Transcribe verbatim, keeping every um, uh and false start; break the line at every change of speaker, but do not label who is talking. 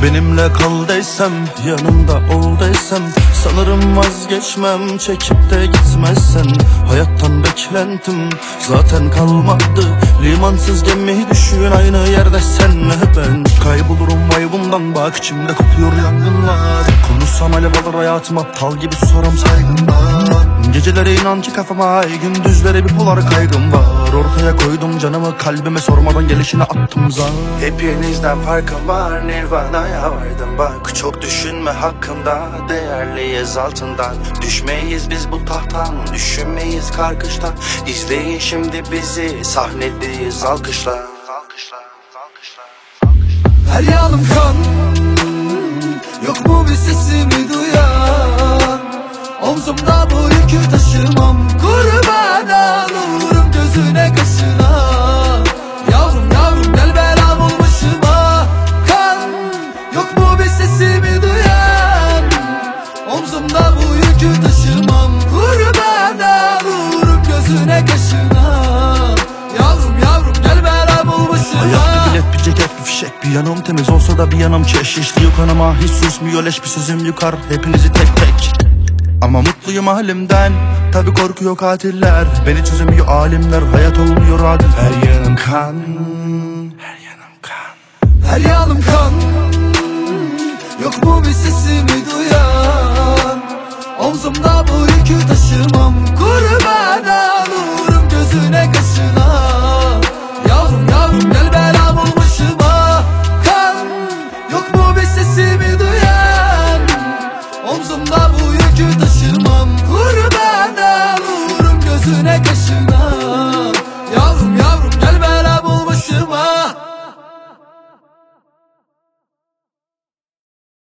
Benimle kal desem, yanımda ol desem, sanırım vazgeçmem çekip de gitmezsen. Hayattan beklentim zaten kalmadı, limansız gemi düşün aynı yerde senle ben. Kaybolurum vay bundan, bak içimde kopuyor yangınlar. Konuşsam alev alır hayatım, aptal gibi soram saygımdan. Gecelere inan ki kafama ay, gündüzlere bipolar kaygım var. Ortaya koydum canımı, kalbime sormadan gelişine attım zar. Hepinizden farkım var, Nirvana'ya vardım bak. Çok düşünme hakkında, değerliyiz altından. Düşmeyiz biz bu tahttan, düşünmeyiz karkıştan. İzleyin şimdi bizi, sahnedeyiz alkışlar. Alkışlar, alkışlar, alkışlar.
Her yanım kan, yok mu bir sesimi duyan? Omzumda bu yükü taşımam, kurban olurum gözüne kaşına. Yavrum yavrum gel belam ol başıma. Kan, yok mu bir sesimi duyan? Omzumda bu yükü taşımam, kurban olurum gözüne kaşına. Yavrum yavrum gel belam ol başıma.
Hayat bir bilet, bir ceket, bir fişek, bir yanım temiz olsa da bir yanım keşişli. Yok kanıma hiç susmuyor, leş bir sözüm yıkar hepinizi tek tek. Ama mutluyum halimden, tabi korkuyor katiller. Beni çözemiyor alimler, hayat olmuyor adil. Her yanım kan, her yanım kan,
her yanım kan, yok mu bir sesimi duyan? Omzumda bu yükü taşımam, kurban olurum gözüne kaşına. Yavrum yavrum gel belam ol başıma. Kan, yok mu bir sesimi duyan? Omzumda bu yükü taşımam, kurban olurum gözüne kaşına.